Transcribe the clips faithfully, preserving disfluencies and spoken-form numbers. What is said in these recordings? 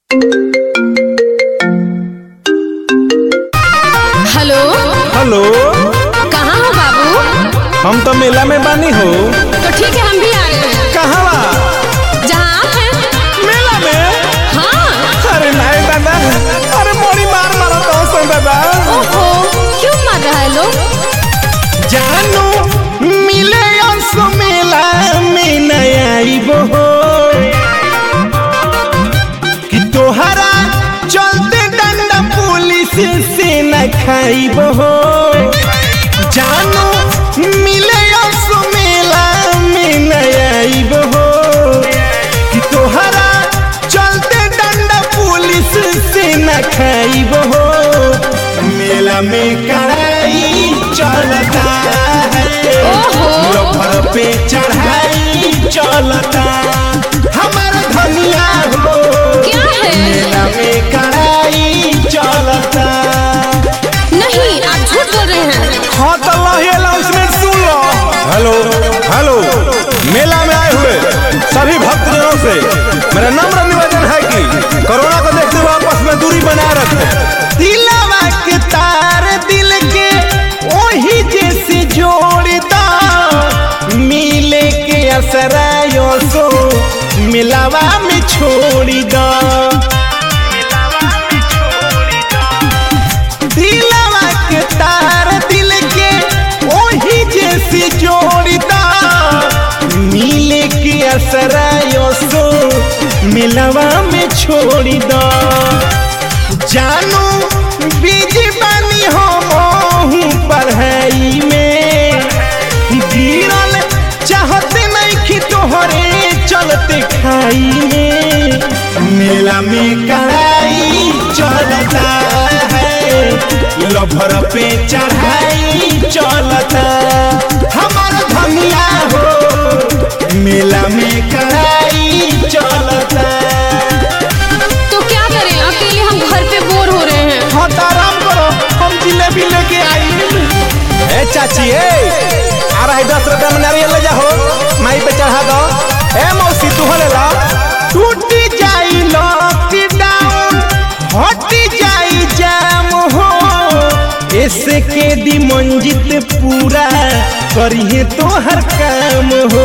Hello hello, कहाँ हो बाबू? हम तो मेला में बानी हो। तो ठीक है, हम भी आ रहे हैं। कहाँ बा? जहाँ आप हैं। मेला में? हाँ। अरे नहीं दादा, अरे मोड़ी मार मारा तो सो दादा। ओहो, क्यों मार रहा है लोग? जानू मिले सो मेला में नया आइबो हो कि तोहरा चलते डंडा पुलिस से न खाइबो हो। जानू मिले सो मेला में नया आइबो हो कि तोहरा चलते डंडा पुलिस से न खाइबो हो। मेला में कड़ाई चलता है, लोफर पे चढ़ाई चलता हमारा धनिया हो। क्या है? मेला में कड़ाई चलता। नहीं, आप झूठ बोल रहे हैं। हाँ तो लहे अनाउंसमेंट सुन लो। हेलो हेलो, मेला में आए हुए सभी भक्तजनों से मेरा नम्र निवेदन है कि कोरोना को देखते हुए आपस में दूरी बनाए रखें। दिलवा के तार दिल के वही जैसे जोड़ता, मिले के असरायो सो मिलावा में छोड़ी दो। दिलवा के तार दिल के वही जैसे जोड़ता, मिले के असरायो सो मिलावा में छोड़ी दो। जानू बीजी बानी हो मोहू पढ़ाई में, गिरल चाहते नहीं कि तोहरे चलते खाई में। मेला में कड़ाई चलता है, लभर पे चढ़ाई चलता हमारा धनिया हो। मेला में कड़ाई चलता। तो क्या करें, अकेले हम घर पे बोर हो रहे हैं। हाँ तो आराम करो, हम जिलेबी लेके आई। ए चाची, ए आ रहा है दस रुपया में नारियल ले जाओ, माई पे चढ़ा दो। ए मौसी तू ले ला। टूट जाई लॉकडाउन, हट जाई जाम हो, ऐसे के दी मंजित पूरा करिए तो हर काम हो।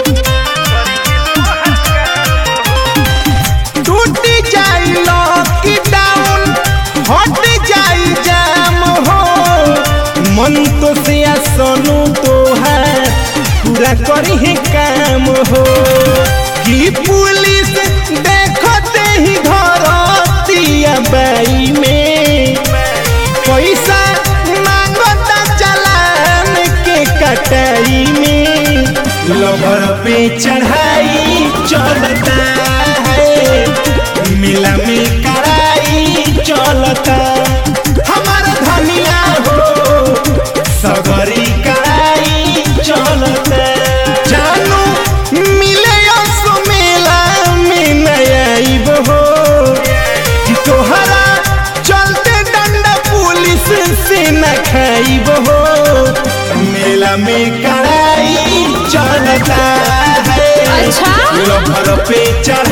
टूट जाई लॉकडाउन, हट जाई जाम हो, मन तो से सोनू तो है पूरा करी काम हो। कि पुलिस देखते ही घरतिया बाई में पैसा मांगता चलान के कटाई में। लभर पे चढ़ाई चलता है, मेला में कड़ाई चलता हमारा धनिया हो। सगरी कड़ाई चलता। जानू मिले सो मेला में नया आइबो हो कि तोहरा चलते डंडा पुलिस से न खाइबो हो। मेला में कड़ाई चलता है, अच्छा? लभर पे चढ़ाई